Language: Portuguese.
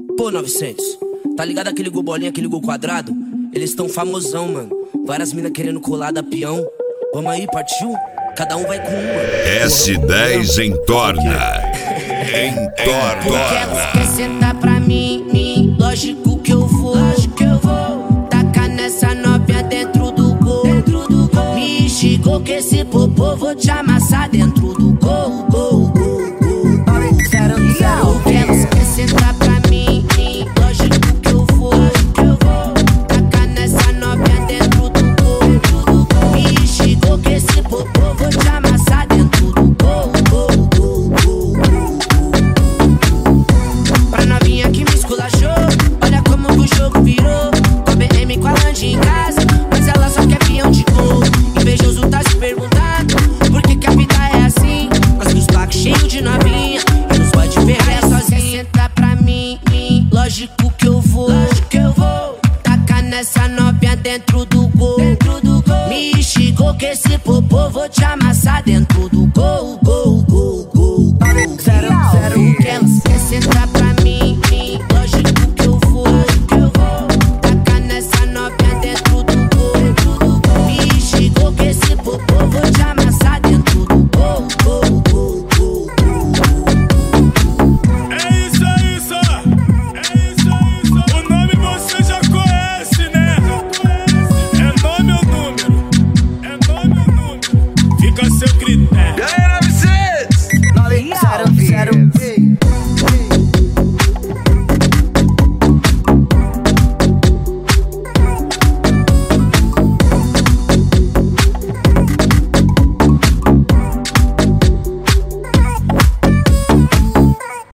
Pô, 900, tá ligado aquele gol bolinha, aquele gol quadrado? Eles tão famosão, mano. Várias minas querendo colar da peão. Vamos aí, partiu? Cada um vai com uma. S10 entorna. Porque elas querem sentar pra mim, lógico que eu vou. Tacar nessa novinha dentro do gol. Me chegou que esse popô vou te amassar dentro do gol. Porque elas querem sentar pra mim, lógico que eu vou. Tacar nessa novinha dentro do gol. Me chegou que esse popô vou te amassar dentro do gol. Pra novinha que me esculachou, olha como que o jogo virou. Com a BM com a Land em casa, mas ela só quer peão de gol. Invejoso tá se perguntando por que a vida é assim. Mas os baques cheios de novinha e nos pode ferrar é sozinha. Senta pra mim, lógico que eu vou. Tacar nessa novinha dentro do gol. Me chegou que esse popô vou te amassar dentro do gol. Porque elas querem sentar pra